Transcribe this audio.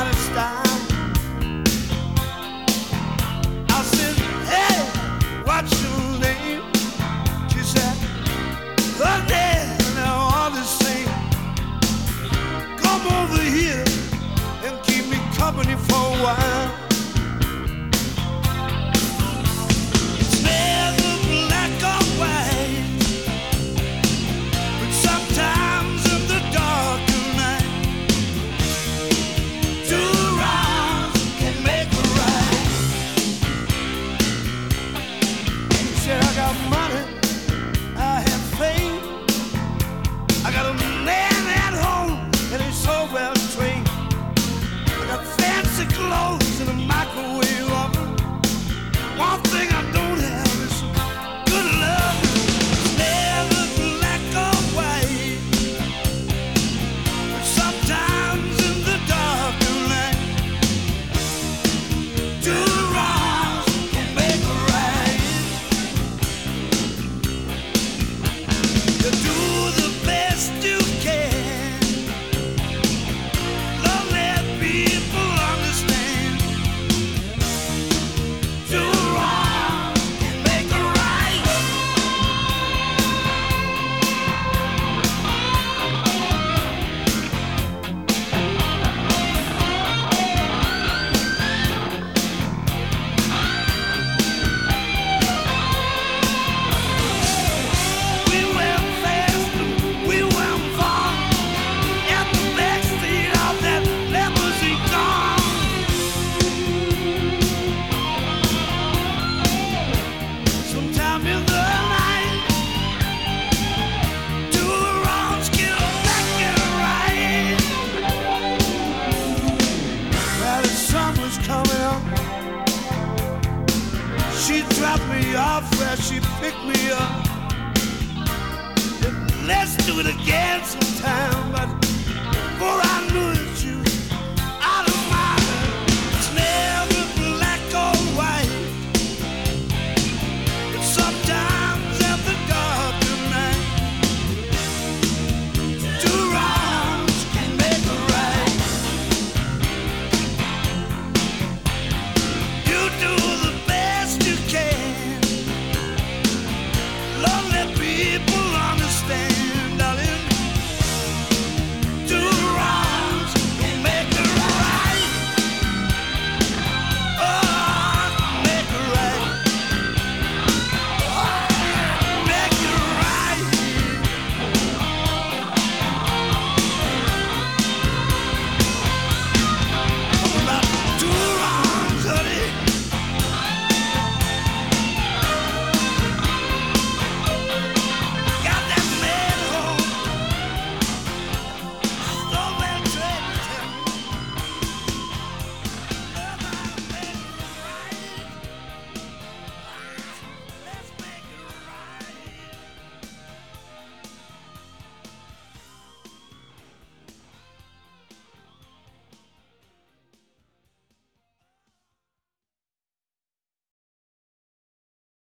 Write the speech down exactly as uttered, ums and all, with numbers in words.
out of style. I said, hey, what's your name? She said, honey, now all the same. Come over here and keep me company for a while. It's never black or white, but sometimes in the dark of night, two wrongs can make a right. She said, I got money, I have fame, I got a man at home and he's so well trained. I got fancy clothes and a microwave oven. One thing I don't have is some good love. It's never black or white, but sometimes in the dark of night, two wrongs can make a right. You do the best you can. Don't let people understand. Two wrongs can make a right. We went fast and we went far. At the backseat of that limousine car. Sometime in the night, two wrongs get back and right. Well, the sun was coming up. She dropped me off where she picked me up. Let's do it again sometime, but before I knew it,